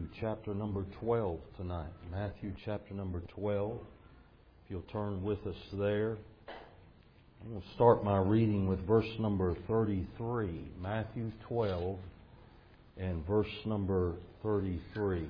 chapter number 12 tonight. Matthew chapter number 12. If you'll turn with us there. I'm going to start my reading with verse number 33. Matthew 12 and verse number 33.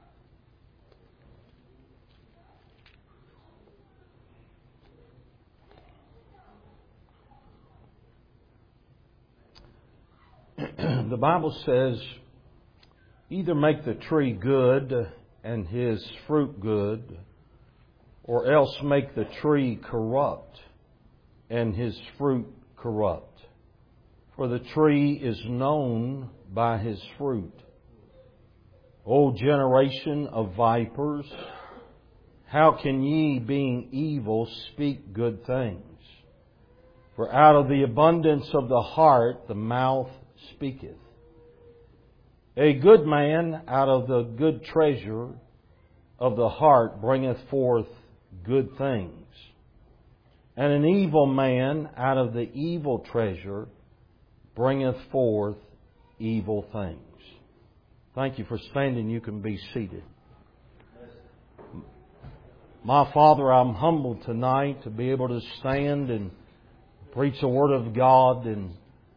The Bible says, either make the tree good and his fruit good, or else make the tree corrupt and his fruit corrupt. For the tree is known by his fruit. O generation of vipers, how can ye, being evil, speak good things? For out of the abundance of the heart the mouth speaketh. A good man out of the good treasure of the heart bringeth forth good things. And an evil man out of the evil treasure bringeth forth evil things. Thank you for standing. You can be seated. My Father, I'm humbled tonight to be able to stand and preach the Word of God, and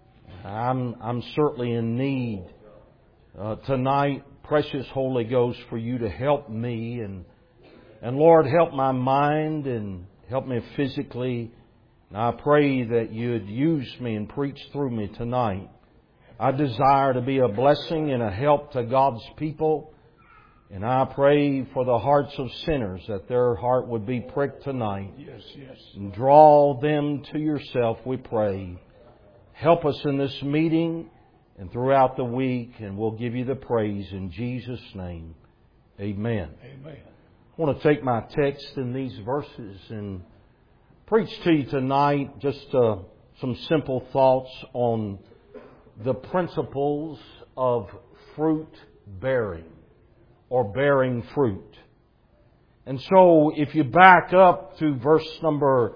I'm certainly in need tonight, precious Holy Ghost, for you to help me and Lord, help my mind and help me physically. And I pray that you'd use me and preach through me tonight. I desire to be a blessing and a help to God's people. And I pray for the hearts of sinners, that their heart would be pricked tonight. Yes. And draw them to yourself, we pray. Help us in this meeting and throughout the week, and we'll give you the praise in Jesus' name. Amen. Amen. I want to take my text in these verses and preach to you tonight just some simple thoughts on the principles of fruit bearing or bearing fruit. And so if you back up to verse number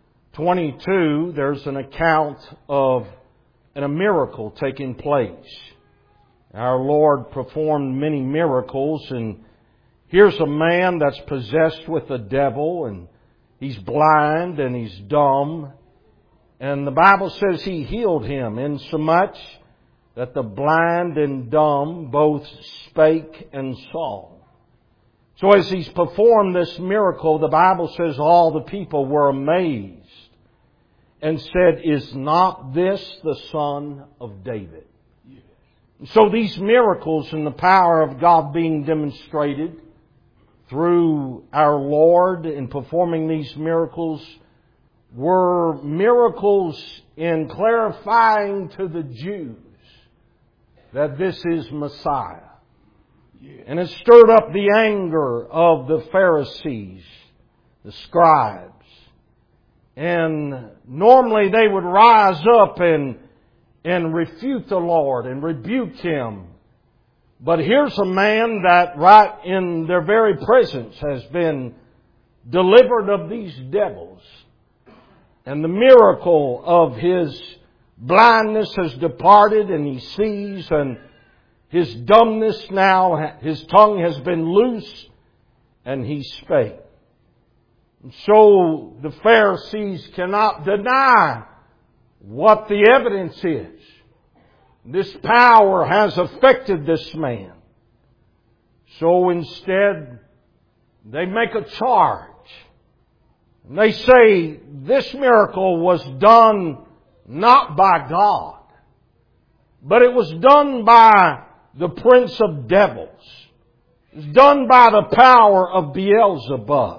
22, there's an account of a miracle taking place. Our Lord performed many miracles, and here's a man that's possessed with the devil, and he's blind and he's dumb. And the Bible says He healed him insomuch that the blind and dumb both spake and saw. So as He's performed this miracle, the Bible says all the people were amazed and said, "Is not this the Son of David?" Yes. So these miracles and the power of God being demonstrated through our Lord in performing these miracles were miracles in clarifying to the Jews that this is Messiah. Yes. And it stirred up the anger of the Pharisees, the scribes. And normally they would rise up and refute the Lord and rebuke Him. But here's a man that right in their very presence has been delivered of these devils. And the miracle of his blindness has departed and he sees, and his dumbness now, his tongue has been loose and he spake. And so the Pharisees cannot deny what the evidence is. This power has affected this man. So instead, they make a charge. And they say this miracle was done not by God, but it was done by the prince of devils. It was done by the power of Beelzebub.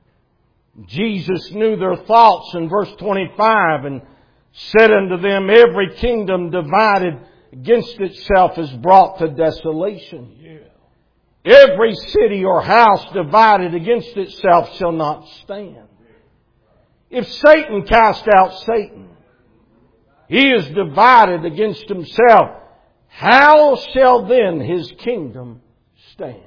Jesus knew their thoughts in verse 25 and said unto them, "Every kingdom divided against itself is brought to desolation. Yeah. Every city or house divided against itself shall not stand. If Satan cast out Satan, he is divided against himself. How shall then his kingdom stand?"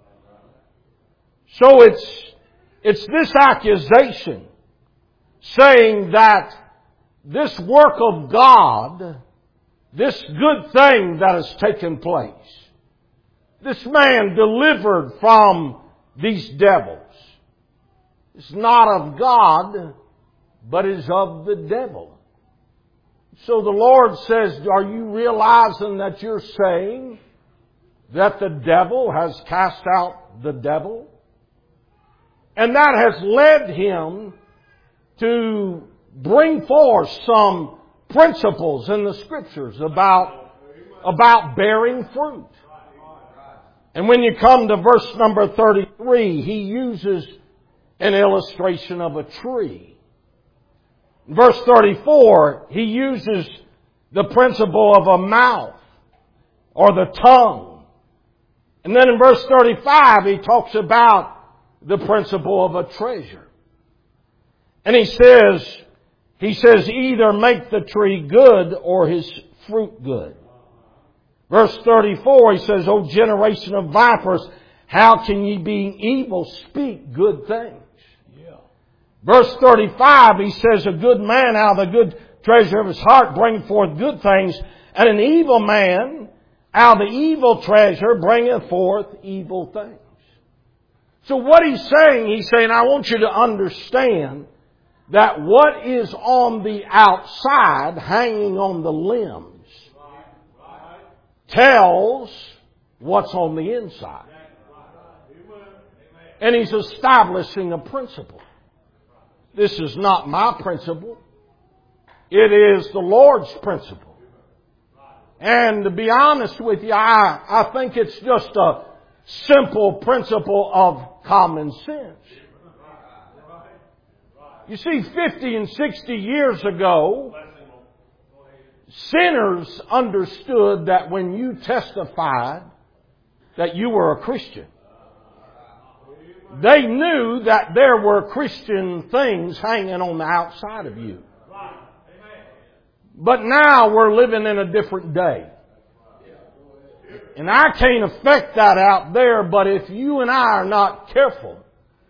So it's this accusation saying that this work of God, this good thing that has taken place, this man delivered from these devils is not of God, but is of the devil. So the Lord says, are you realizing that you're saying that the devil has cast out the devil? And that has led him to bring forth some principles in the Scriptures about bearing fruit. And when you come to verse number 33, he uses an illustration of a tree. In verse 34, he uses the principle of a mouth or the tongue. And then in verse 35, he talks about the principle of a treasure. And he says, either make the tree good or his fruit good. Verse 34, he says, O generation of vipers, how can ye being evil speak good things? Yeah. Verse 35, he says, a good man out of the good treasure of his heart bringeth forth good things, and an evil man out of the evil treasure bringeth forth evil things. So what he's saying, I want you to understand that what is on the outside, hanging on the limbs, tells what's on the inside. And he's establishing a principle. This is not my principle. It is the Lord's principle. And to be honest with you, I think it's just a simple principle of common sense. You see, 50 and 60 years ago, sinners understood that when you testified that you were a Christian, they knew that there were Christian things hanging on the outside of you. But now we're living in a different day. And I can't affect that out there, but if you and I are not careful,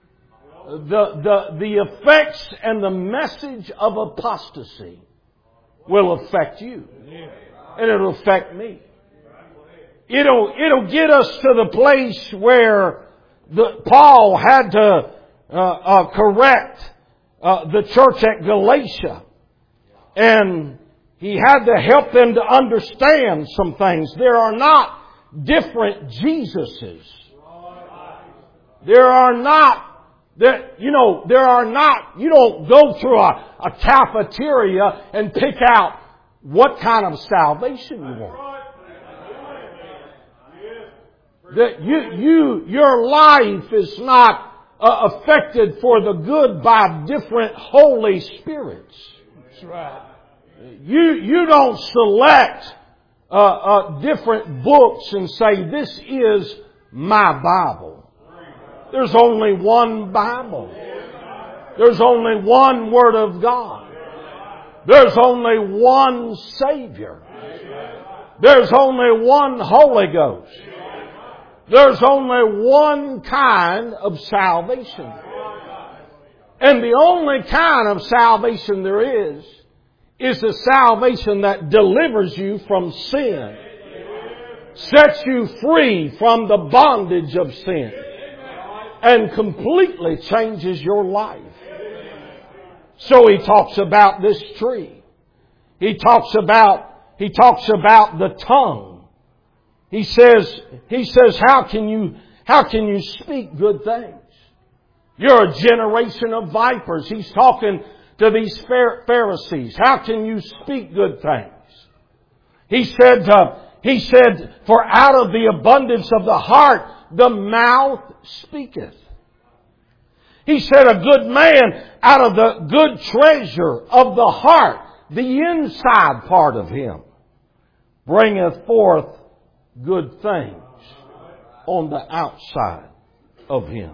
the effects and the message of apostasy will affect you. And it'll affect me. It'll get us to the place where Paul had to correct the church at Galatia. And he had to help them to understand some things. There are not different Jesuses. There are not, you don't go through a cafeteria and pick out what kind of salvation you want. That your life is not affected for the good by different Holy Spirits. That's right. You don't select different books and say, this is my Bible. There's only one Bible. There's only one Word of God. There's only one Savior. There's only one Holy Ghost. There's only one kind of salvation. And the only kind of salvation there is the salvation that delivers you from sin, sets you free from the bondage of sin, and completely changes your life. So he talks about this tree. He talks about the tongue. He says, how can you speak good things? You're a generation of vipers. He's talking to these Pharisees. How can you speak good things? He said, for out of the abundance of the heart, the mouth speaketh. He said, a good man out of the good treasure of the heart, the inside part of him, bringeth forth good things on the outside of him.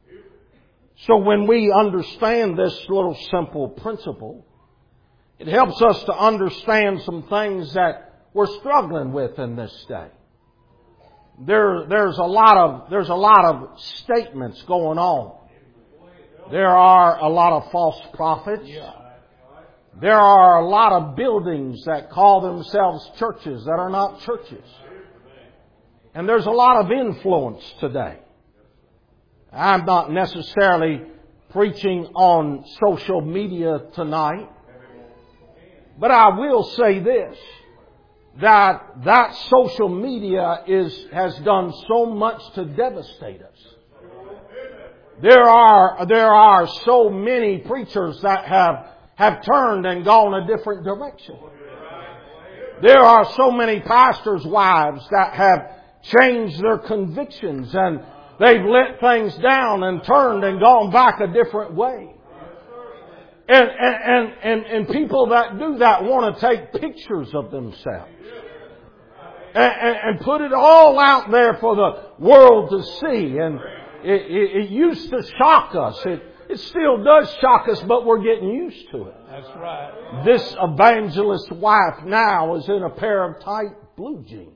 So when we understand this little simple principle, it helps us to understand some things that we're struggling with in this day. There's a lot of statements going on. There are a lot of false prophets. There are a lot of buildings that call themselves churches that are not churches. And there's a lot of influence today. I'm not necessarily preaching on social media tonight, but I will say this, that social media has done so much to devastate us. There are so many preachers that have turned and gone a different direction. There are so many pastors' wives that have changed their convictions and they've let things down and turned and gone back a different way. And people that do that want to take pictures of themselves and put it all out there for the world to see. And it used to shock us. It still does shock us, but we're getting used to it. That's right. This evangelist's wife now is in a pair of tight blue jeans.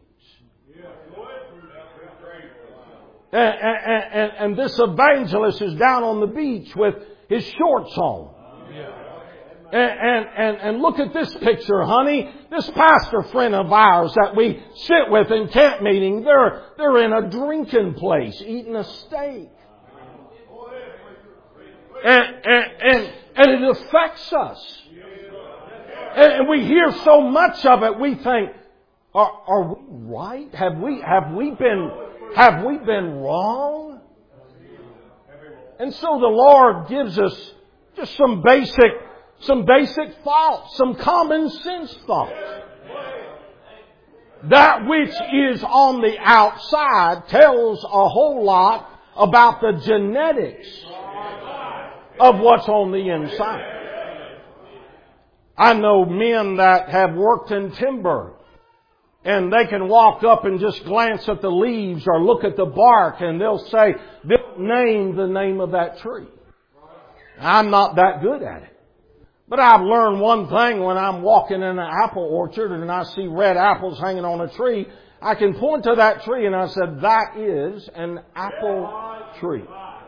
And this evangelist is down on the beach with his shorts on. And look at this picture, honey. This pastor friend of ours that we sit with in camp meeting, they're in a drinking place eating a steak. And it affects us. And we hear so much of it, we think, are we right? Have we been wrong? And so the Lord gives us just some basic thoughts, some common sense thoughts. That which is on the outside tells a whole lot about the genetics of what's on the inside. I know men that have worked in timber and they can walk up and just glance at the leaves or look at the bark and they'll say, they'll name the name of that tree. I'm not that good at it. But I've learned one thing when I'm walking in an apple orchard and I see red apples hanging on a tree. I can point to that tree and I said, that is an apple tree.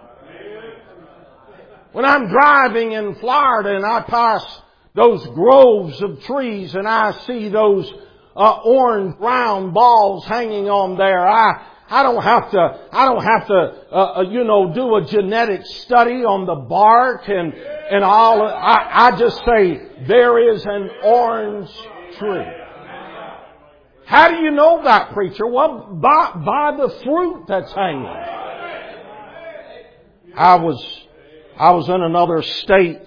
When I'm driving in Florida and I pass those groves of trees and I see those orange round balls hanging on there, I don't have to do a genetic study on the bark and all. I just say there is an orange tree. How do you know that, preacher? Well, by the fruit that's hanging. I was in another state,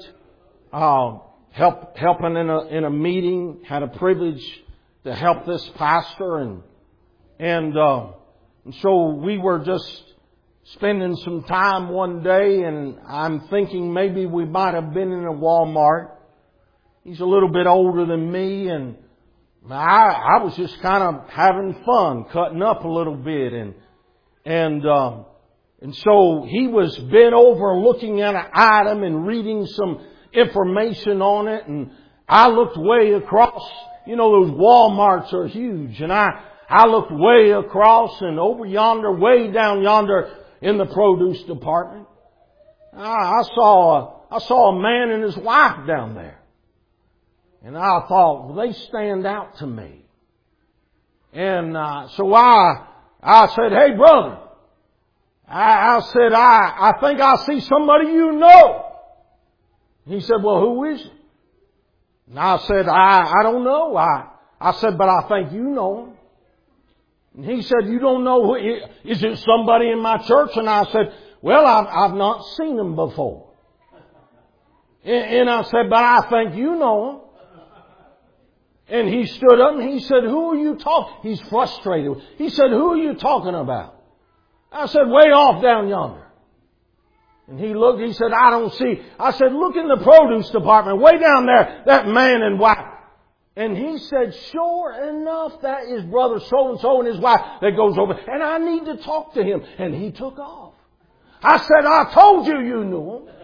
helping in a meeting. Had a privilege to help this pastor, and so we were just spending some time one day, and I'm thinking maybe we might have been in a Walmart. He's a little bit older than me, and I was just kind of having fun, cutting up a little bit, and so he was bent over looking at an item and reading some information on it, and I looked way across. You know, those Walmarts are huge, and I looked way across and over yonder, way down yonder in the produce department. I saw a man and his wife down there. And I thought, well, they stand out to me. And so I said, hey, brother. I said, I think I see somebody you know. He said, well, who is it? And I said, I don't know. I said, but I think you know him. And he said, you don't know who, is it somebody in my church? And I said, well, I've not seen him before. And I said, but I think you know him. And he stood up and he said, who are you talking? He's frustrated. He said, who are you talking about? I said, way off down yonder. And he looked, he said, I don't see. I said, look in the produce department, way down there, that man and wife. And he said, sure enough, that is brother so-and-so and his wife that goes over. And I need to talk to him. And he took off. I said, I told you you knew him.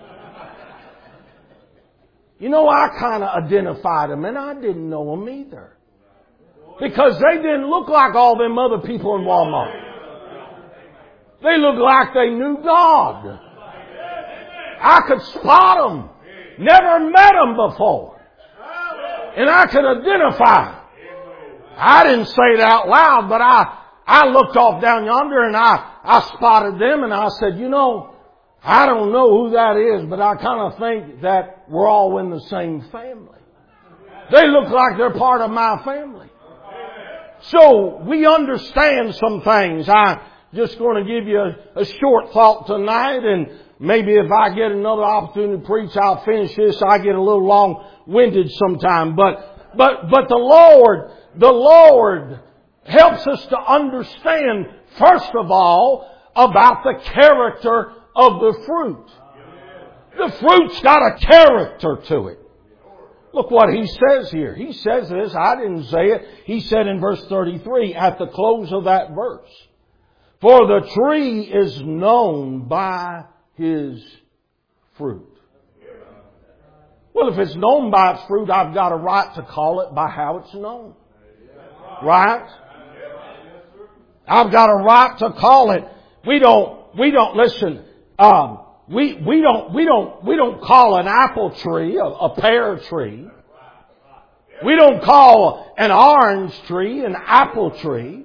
You know, I kind of identified him, and I didn't know him either. Because they didn't look like all them other people in Walmart. They looked like they knew God. I could spot them. Never met them before. And I could identify. I didn't say it out loud, but I looked off down yonder and I spotted them and I said, I don't know who that is, but I kind of think that we're all in the same family. They look like they're part of my family. So we understand some things. I'm just going to give you a short thought tonight, and maybe if I get another opportunity to preach, I'll finish this. I get a little long-winded sometime. But the Lord helps us to understand, first of all, about the character of the fruit. The fruit's got a character to it. Look what He says here. He says this. I didn't say it. He said in verse 33, at the close of that verse, for the tree is known by his fruit. Well, if it's known by its fruit, I've got a right to call it by how it's known. Right? I've got a right to call it. We don't listen. We don't call an apple tree a pear tree. We don't call an orange tree an apple tree.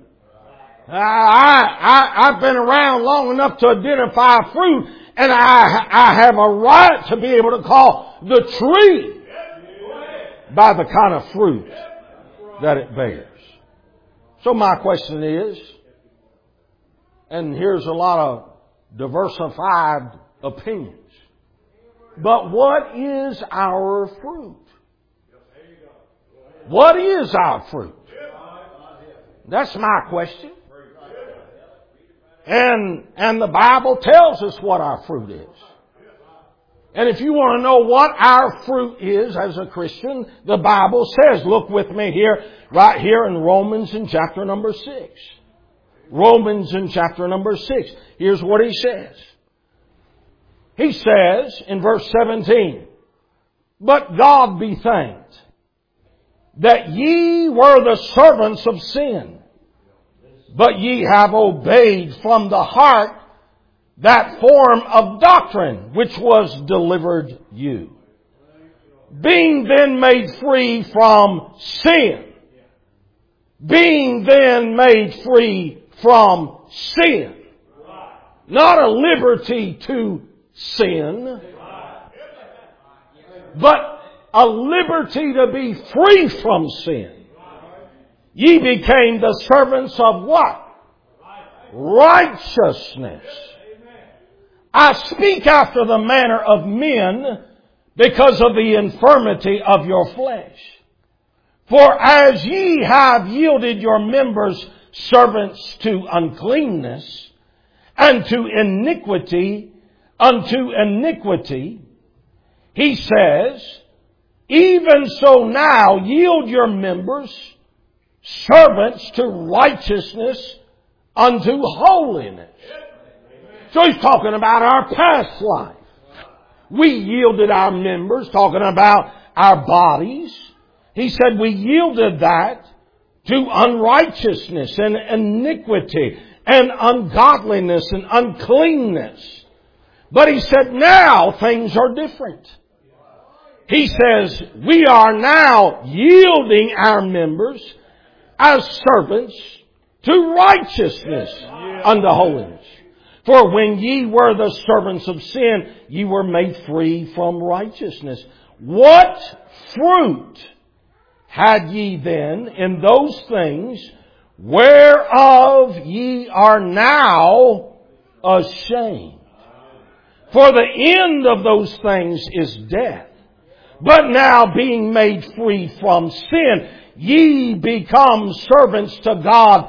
I've been around long enough to identify fruit, and I have a right to be able to call the tree by the kind of fruit that it bears. So my question is, and here's a lot of diversified opinions, but what is our fruit? What is our fruit? That's my question. And the Bible tells us what our fruit is. And if you want to know what our fruit is as a Christian, the Bible says, look with me here, right here in Romans in chapter number 6. Romans in chapter number 6. Here's what he says. He says in verse 17, but God be thanked that ye were the servants of sin, but ye have obeyed from the heart that form of doctrine which was delivered you. Being then made free from sin. Being then made free from sin. Not a liberty to sin, but a liberty to be free from sin. Ye became the servants of what? Righteousness. I speak after the manner of men because of the infirmity of your flesh. For as ye have yielded your members servants to uncleanness and to iniquity, unto iniquity, he says, even so now yield your members servants to righteousness unto holiness. So he's talking about our past life. We yielded our members, talking about our bodies. He said we yielded that to unrighteousness and iniquity and ungodliness and uncleanness. But he said now things are different. He says we are now yielding our members as servants to righteousness unto holiness. For when ye were the servants of sin, ye were made free from righteousness. What fruit had ye then in those things whereof ye are now ashamed? For the end of those things is death. But now being made free from sin, ye become servants to God.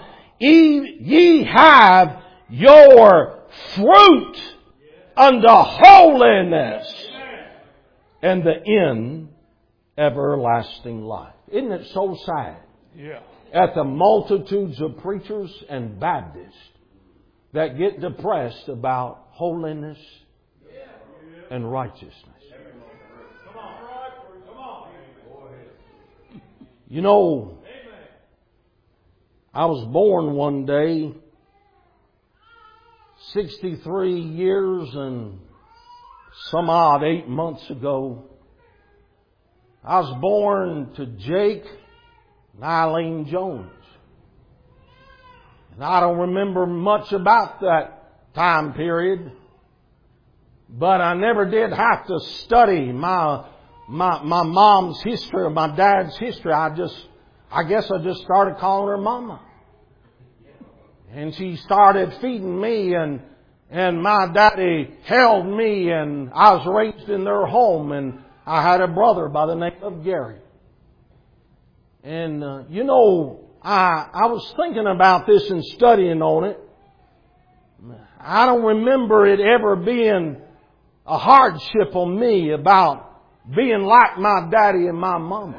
Ye have your fruit unto holiness, and the end everlasting life. Isn't it so sad? Yeah. At the multitudes of preachers and Baptists that get depressed about holiness and righteousness. You know, I was born one day 63 years and some odd 8 months ago. I was born to Jake and Eileen Jones. And I don't remember much about that time period, but I never did have to study my mom's history or my dad's history. I guess I just started calling her Mama. And she started feeding me, and my daddy held me, and I was raised in their home, and I had a brother by the name of Gary. And, I was thinking about this and studying on it. I don't remember it ever being a hardship on me about being like my daddy and my mama.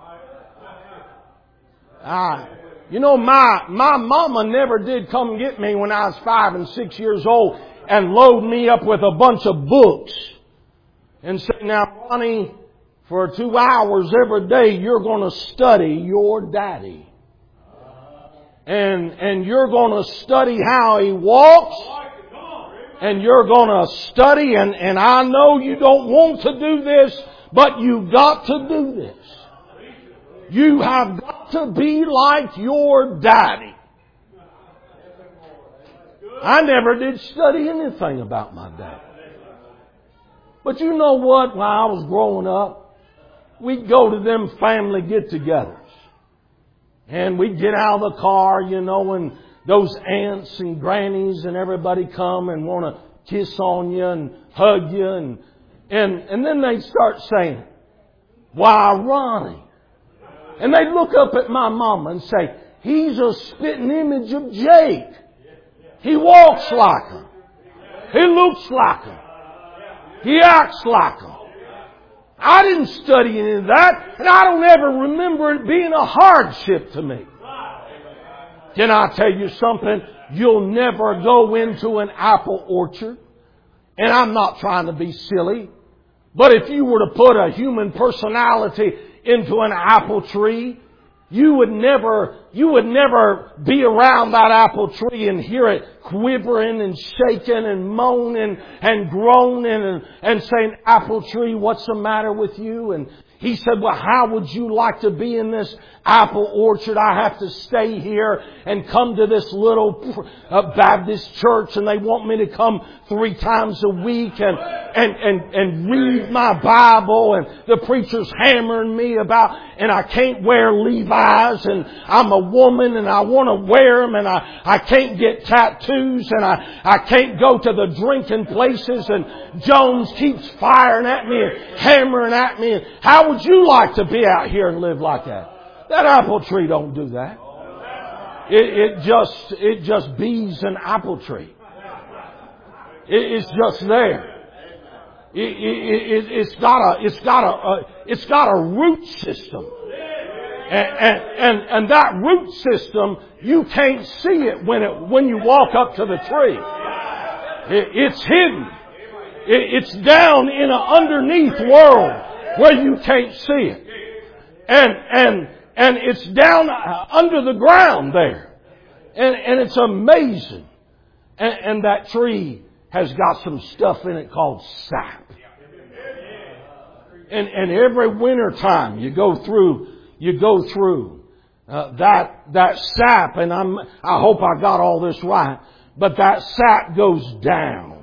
My mama never did come get me when I was 5 and 6 years old and load me up with a bunch of books and say, now, Ronnie, for 2 hours every day, you're going to study your daddy. And you're going to study how he walks. And you're going to study, and I know you don't want to do this, but you've got to do this. You have got to be like your daddy. I never did study anything about my dad. But you know what? When I was growing up, we'd go to them family get-togethers. And we'd get out of the car, and those aunts and grannies and everybody come and want to kiss on you and hug you. And then they'd start saying, "Why, Ronnie." And they'd look up at my mama and say, "He's a spitting image of Jake. He walks like him. He looks like him. He acts like him." I didn't study any of that, and I don't ever remember it being a hardship to me. Can I tell you something? You'll never go into an apple orchard, and I'm not trying to be silly, but if you were to put a human personality into an apple tree, you would never be around that apple tree and hear it quivering and shaking and moaning and groaning and saying, "Apple tree, what's the matter with you?" And he said, "Well, how would you like to be in this apple orchard? I have to stay here and come to this little Baptist church, and they want me to come 3 times a week and read my Bible, and the preacher's hammering me about, and I can't wear Levi's, and I'm a woman and I want to wear them, and I can't get tattoos, and I can't go to the drinking places, and Jones keeps firing at me and hammering at me. How would you like to be out here and live like that?" That apple tree don't do that. It just bees an apple tree. It's just there. It's got a root system. And that root system, you can't see it when you walk up to the tree. It's hidden. It's down in an underneath world where you can't see it. And it's down under the ground there. And it's amazing. And that tree has got some stuff in it called sap. And every winter time you go through that sap, and I hope I got all this right, but that sap goes down.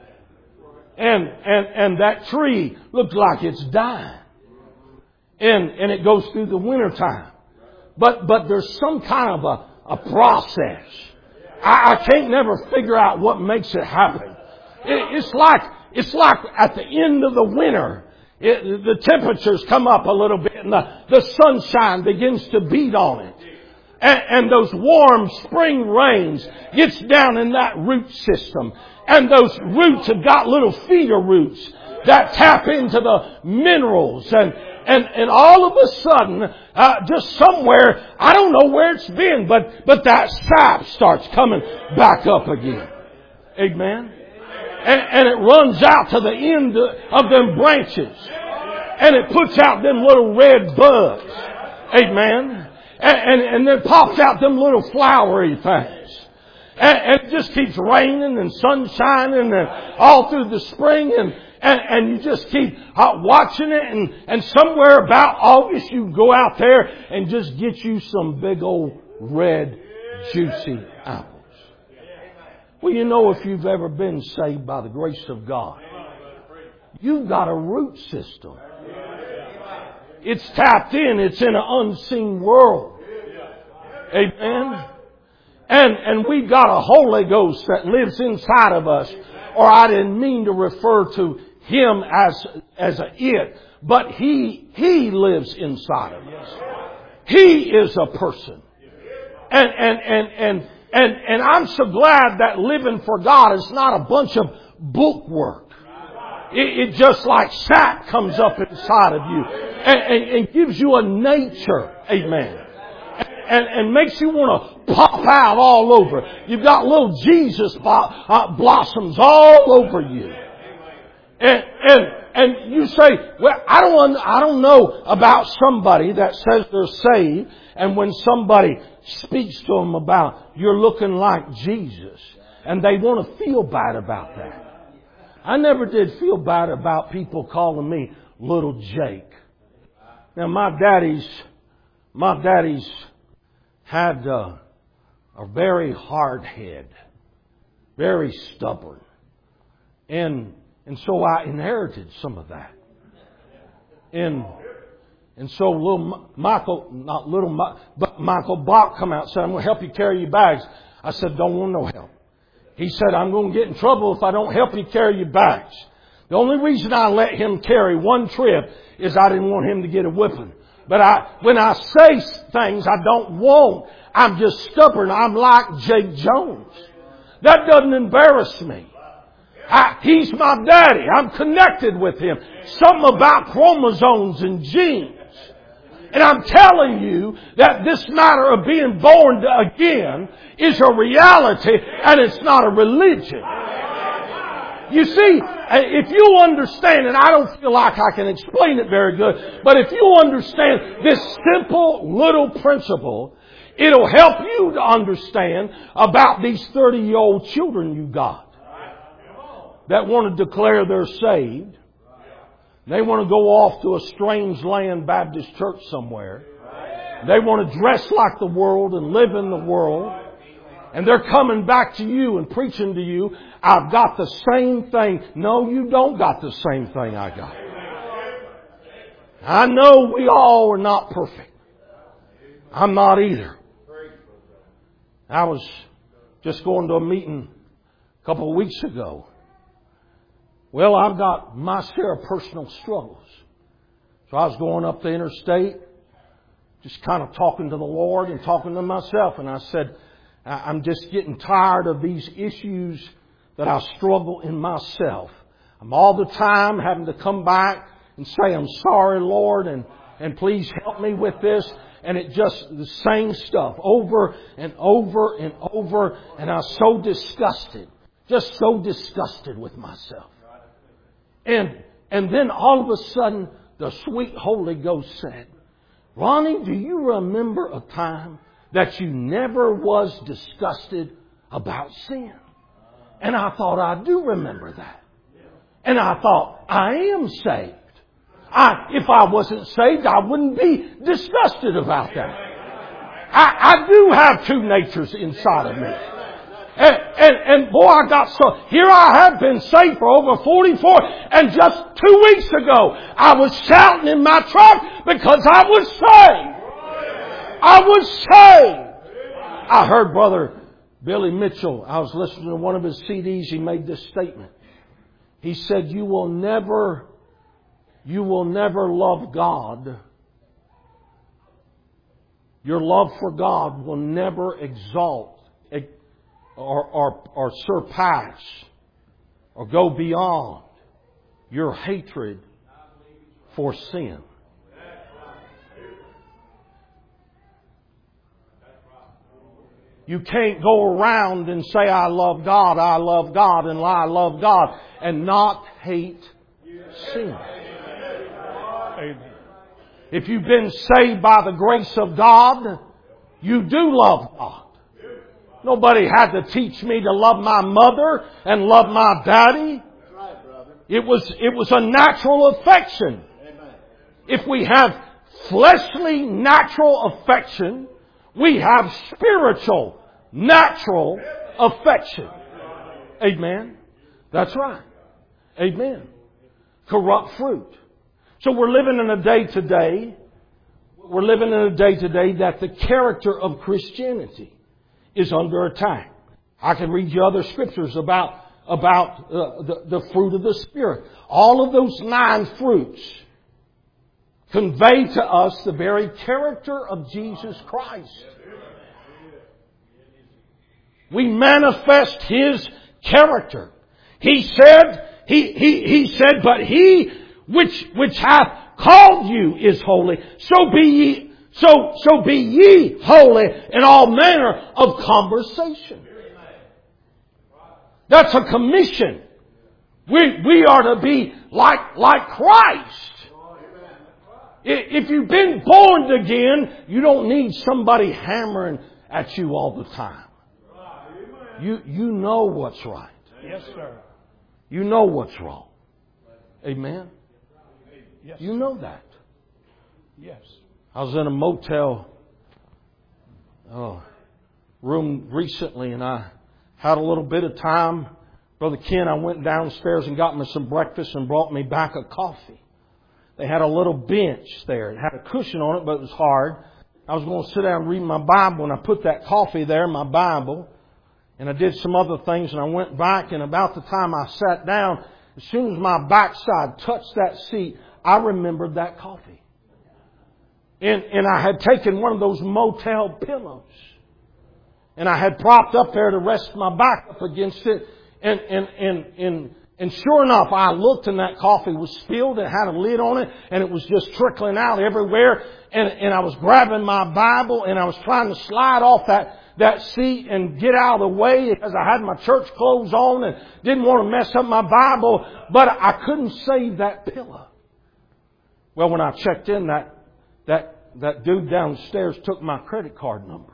And that tree looks like it's dying. And it goes through the winter time. But there's some kind of a process. I can't never figure out what makes it happen. It's like at the end of the winter, the temperatures come up a little bit and the sunshine begins to beat on it. And those warm spring rains gets down in that root system. And those roots have got little feeder roots that tap into the minerals. And all of a sudden, just somewhere, I don't know where it's been, but that sap starts coming back up again. Amen? And it runs out to the end of them branches. And it puts out them little red buds. Amen? And then pops out them little flowery things. And it just keeps raining and sun shining and all through the spring, and you just keep watching it, and somewhere about August you go out there and just get you some big old red juicy apples. Well, you know, if you've ever been saved by the grace of God, you've got a root system. It's tapped in. It's in an unseen world. Amen. And we've got a Holy Ghost that lives inside of us. Or I didn't mean to refer to Him as a it, but He lives inside of us. He is a person. And I'm so glad that living for God is not a bunch of book work. It just like sap comes up inside of you and gives you a nature. Amen. And makes you want to pop out all over. You've got little Jesus blossoms all over you. And you say, well, I don't know about somebody that says they're saved, and when somebody speaks to them about you're looking like Jesus, and they want to feel bad about that. I never did feel bad about people calling me Little Jake. Now my daddy's had a very hard head, very stubborn, and so I inherited some of that. And so Michael Bach come out and said, I'm going to help you carry your bags. I said, don't want no help. He said, I'm going to get in trouble if I don't help you carry your bags. The only reason I let him carry one trip is I didn't want him to get a whipping. But when I say things I don't want, I'm just stubborn. I'm like Jake Jones. That doesn't embarrass me. He's my daddy. I'm connected with him. Something about chromosomes and genes. And I'm telling you that this matter of being born again is a reality and it's not a religion. You see, if you understand, and I don't feel like I can explain it very good, but if you understand this simple little principle, it'll help you to understand about these 30-year-old children you got that want to declare they're saved. They want to go off to a strange land Baptist church somewhere. They want to dress like the world and live in the world. And they're coming back to you and preaching to you, I've got the same thing. No, you don't got the same thing I got. I know we all are not perfect. I'm not either. I was just going to a meeting a couple of weeks ago. Well, I've got my share of personal struggles. So I was going up the interstate, just kind of talking to the Lord and talking to myself. And I said, I'm just getting tired of these issues that I struggle in myself. I'm all the time having to come back and say, I'm sorry, Lord, and please help me with this. And it just, the same stuff over and over and over. And I was so disgusted, just so disgusted with myself. And then all of a sudden, the sweet Holy Ghost said, Ronnie, do you remember a time that you never was disgusted about sin? And I thought, I do remember that. And I thought, I am saved. If I wasn't saved, I wouldn't be disgusted about that. I do have two natures inside of me. And boy, I got so, here I have been saved for over 44, and just 2 weeks ago, I was shouting in my truck because I was saved. I was saved. I heard Brother Billy Mitchell. I was listening to one of his CDs. He made this statement. He said, you will never love God. Your love for God will never exalt or surpass or go beyond your hatred for sin. You can't go around and say, I love God, and I love God, and not hate sin. If you've been saved by the grace of God, you do love God. Nobody had to teach me to love my mother and love my daddy. It was a natural affection. If we have fleshly natural affection, we have spiritual natural affection. Amen. That's right. Amen. Corrupt fruit. So we're living in a day today. We're living in a day today that the character of Christianity is under attack. I can read you other scriptures about the fruit of the Spirit. All of those 9 fruits convey to us the very character of Jesus Christ. We manifest His character. He said, but He which hath called you is holy. So be ye holy in all manner of conversation. That's a commission. We are to be like Christ. If you've been born again, you don't need somebody hammering at you all the time. You know what's right. Yes, sir. You know what's wrong. Amen? Yes. You know that. Yes. I was in a motel room recently, and I had a little bit of time. Brother Ken, I went downstairs and got me some breakfast and brought me back a coffee. They had a little bench there. It had a cushion on it, but it was hard. I was going to sit down and read my Bible, and I put that coffee there, my Bible, and I did some other things, and I went back, and about the time I sat down, as soon as my backside touched that seat, I remembered that coffee. And I had taken one of those motel pillows, and I had propped up there to rest my back up against it, and sure enough, I looked and that coffee was spilled. It had a lid on it and it was just trickling out everywhere. And I was grabbing my Bible and I was trying to slide off that seat and get out of the way because I had my church clothes on and didn't want to mess up my Bible. But I couldn't save that pillow. Well, when I checked in, that dude downstairs took my credit card number.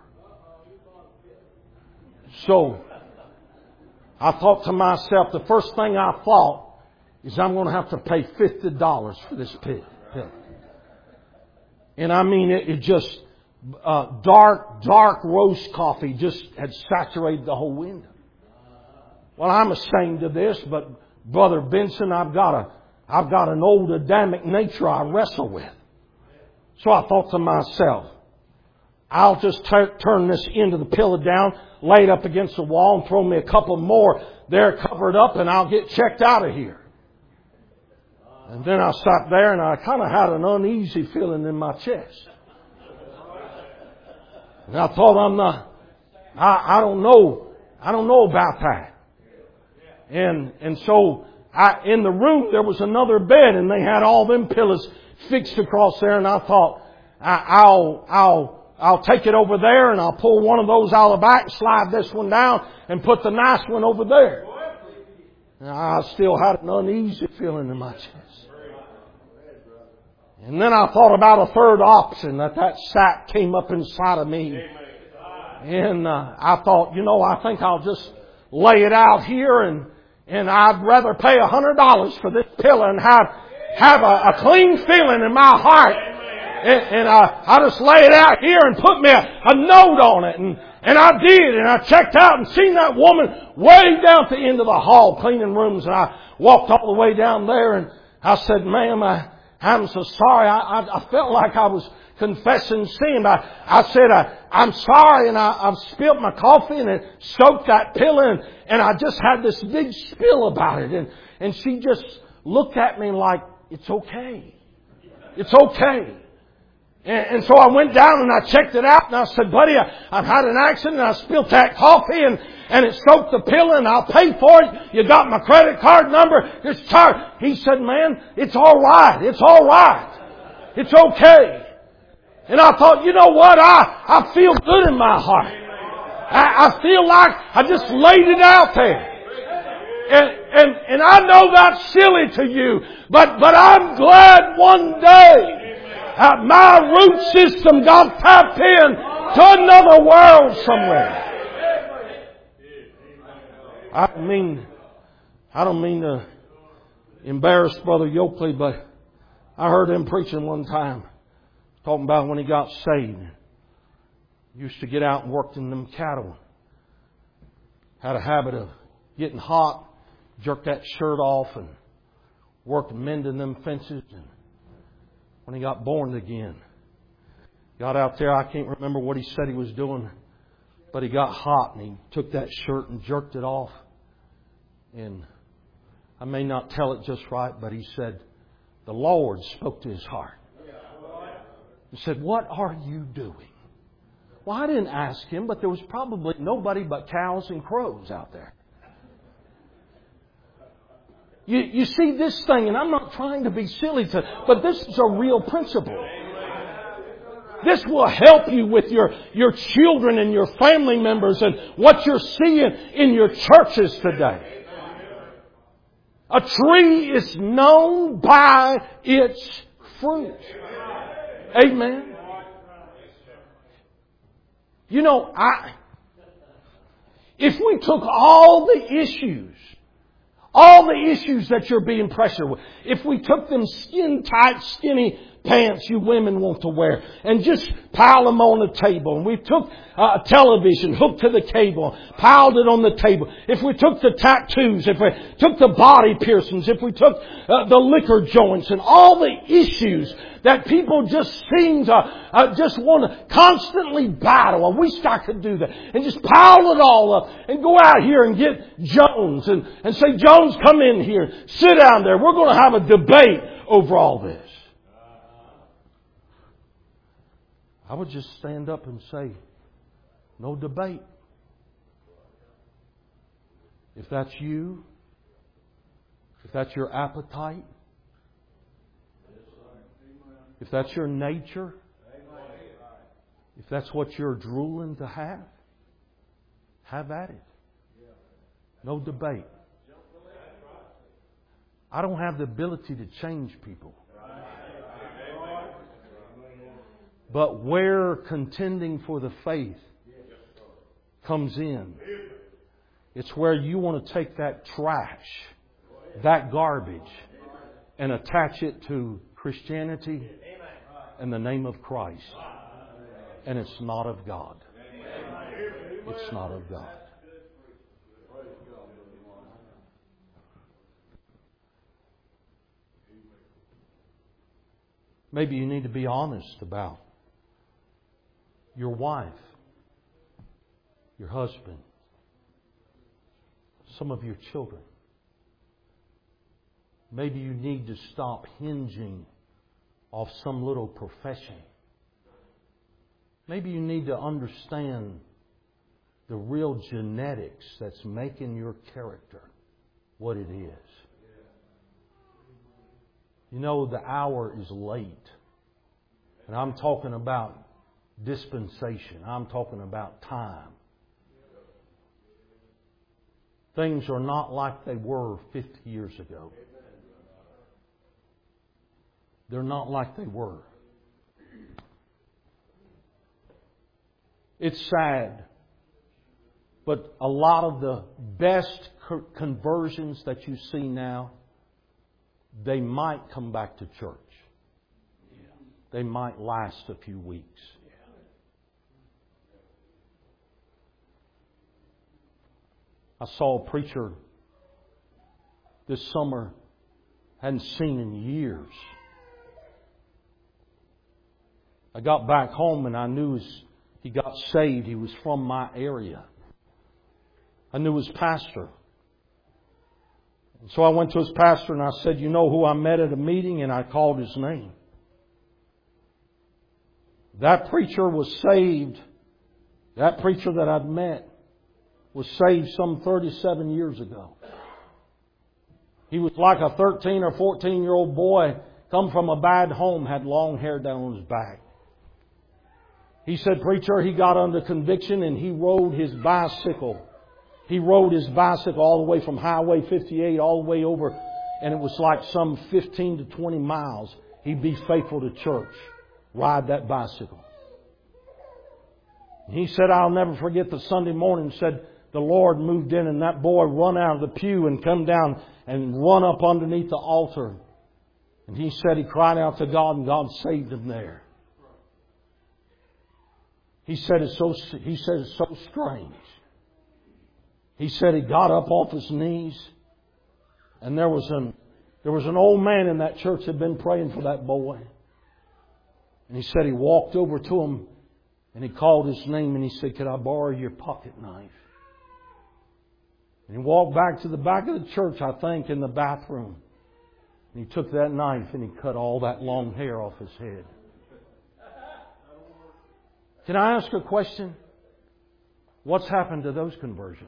So I thought to myself, the first thing I thought is I'm going to have to pay $50 for this pill. And I mean, it just, dark roast coffee just had saturated the whole window. Well, I'm ashamed of this, but Brother Benson, I've got an old Adamic nature I wrestle with. So I thought to myself, I'll just turn this end of the pillow down, lay it up against the wall, and throw me a couple more there covered up, and I'll get checked out of here. And then I sat there, and I kind of had an uneasy feeling in my chest. And I thought, I don't know about that. And so in the room there was another bed, and they had all them pillows fixed across there, and I thought, I'll take it over there and I'll pull one of those out of the back, slide this one down and put the nice one over there. And I still had an uneasy feeling in my chest. And then I thought about a third option, that sack came up inside of me. And I thought, I think I'll just lay it out here and I'd rather pay $100 for this pillow and have a clean feeling in my heart. And I just lay it out here and put me a note on it. And I did. And I checked out and seen that woman way down at the end of the hall cleaning rooms. And I walked all the way down there and I said, ma'am, I'm so sorry. I felt like I was confessing sin. I said, I'm sorry. And I've spilled my coffee and it soaked that pillow. And I just had this big spill about it. And she just looked at me like, it's okay. It's okay. And so I went down and I checked it out and I said, buddy, I've had an accident and I spilled that coffee and it soaked the pillow and I'll pay for it. You got my credit card number. It's charged. He said, man, it's all right. It's all right. It's okay. And I thought, you know what? I feel good in my heart. I feel like I just laid it out there. And I know that's silly to you, but I'm glad one day my root system got tapped in to another world somewhere. I don't mean to embarrass Brother Yoakley, but I heard him preaching one time, talking about when he got saved. He used to get out and work in them cattle. had a habit of getting hot, jerked that shirt off and worked mending them fences. And when he got born again, got out there, I can't remember what he said he was doing, but he got hot and he took that shirt and jerked it off. And I may not tell it just right, but he said, the Lord spoke to his heart. He said, what are you doing? Well, I didn't ask him, but there was probably nobody but cows and crows out there. You see this thing, and I'm not trying to be silly, but this is a real principle. This will help you with your children and your family members and what you're seeing in your churches today. A tree is known by its fruit. Amen. You know, if we took all the issues that you're being pressured with, if we took them skin-tight, skinny pants you women want to wear and just pile them on the table, and we took a television hooked to the cable, piled it on the table, if we took the tattoos, if we took the body piercings, if we took the liquor joints and all the issues that people just seem to just want to constantly battle, and we start to do that and just pile it all up and go out here and get Jones and say, Jones, come in here, sit down there, we're going to have a debate over all this. I would just stand up and say, no debate. If that's you, if that's your appetite, if that's your nature, if that's what you're drooling to have at it. No debate. I don't have the ability to change people. But where contending for the faith comes in, it's where you want to take that trash, that garbage, and attach it to Christianity and the name of Christ. And it's not of God. It's not of God. Maybe you need to be honest about your wife, your husband, some of your children. Maybe you need to stop hinging off some little profession. Maybe you need to understand the real genetics that's making your character what it is. You know, the hour is late. And I'm talking about dispensation. I'm talking about time. Things are not like they were 50 years ago. They're not like they were. It's sad, but a lot of the best conversions that you see now, they might come back to church. They might last a few weeks. I saw a preacher this summer, hadn't seen in years. I got back home and I knew he got saved. He was from my area. I knew his pastor. And so I went to his pastor and I said, you know who I met at a meeting? And I called his name. That preacher was saved. That preacher that I'd met was saved some 37 years ago. He was like a 13 or 14-year-old boy, come from a bad home, had long hair down on his back. He said, preacher, he got under conviction and he rode his bicycle. He rode his bicycle all the way from Highway 58 all the way over, and it was like some 15 to 20 miles. He'd be faithful to church. Ride that bicycle. He said, I'll never forget the Sunday morning, said the Lord moved in and that boy run out of the pew and come down and run up underneath the altar. And he said he cried out to God and God saved him there. He said it's so strange. He said he got up off his knees, and there was an old man in that church that had been praying for that boy. And he said he walked over to him and he called his name and he said, "Could I borrow your pocket knife?" And he walked back to the back of the church, I think, in the bathroom. And he took that knife and he cut all that long hair off his head. Can I ask a question? What's happened to those conversions?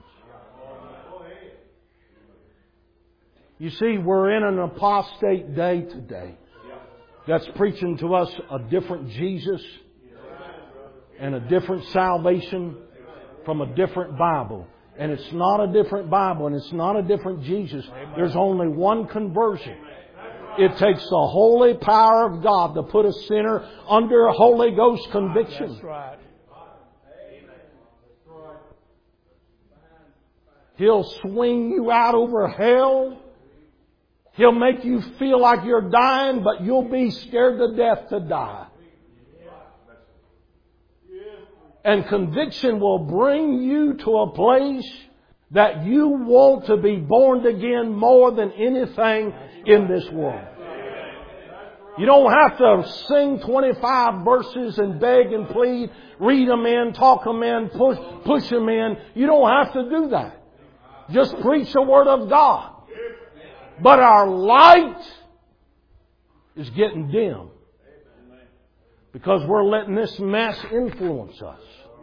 You see, we're in an apostate day today that's preaching to us a different Jesus and a different salvation from a different Bible. And it's not a different Bible and it's not a different Jesus. There's only one conversion. It takes the holy power of God to put a sinner under Holy Ghost conviction. That's right. He'll swing you out over hell. He'll make you feel like you're dying, but you'll be scared to death to die. And conviction will bring you to a place that you want to be born again more than anything in this world. You don't have to sing 25 verses and beg and plead, read them in, talk them in, push them in. You don't have to do that. Just preach the Word of God. But our light is getting dim because we're letting this mess influence us.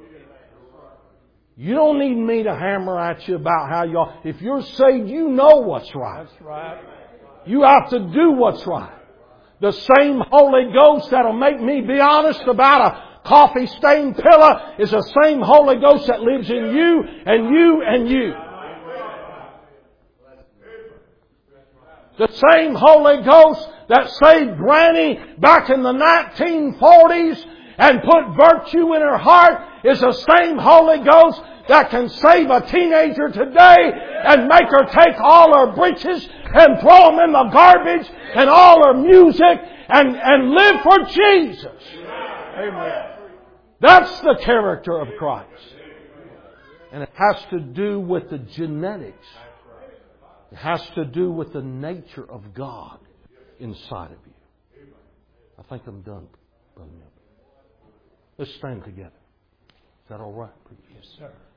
You don't need me to hammer at you about how y'all... If you're saved, you know what's right. That's right. You have to do what's right. The same Holy Ghost that'll make me be honest about a coffee-stained pillow is the same Holy Ghost that lives in you and you and you. The same Holy Ghost that saved Granny back in the 1940s and put virtue in her heart is the same Holy Ghost that can save a teenager today and make her take all her breeches and throw them in the garbage and all her music and live for Jesus. Amen. That's the character of Christ. And it has to do with the genetics. It has to do with the nature of God inside of you. I think I'm done. Let's stand together. Is that all right? Yes, sir.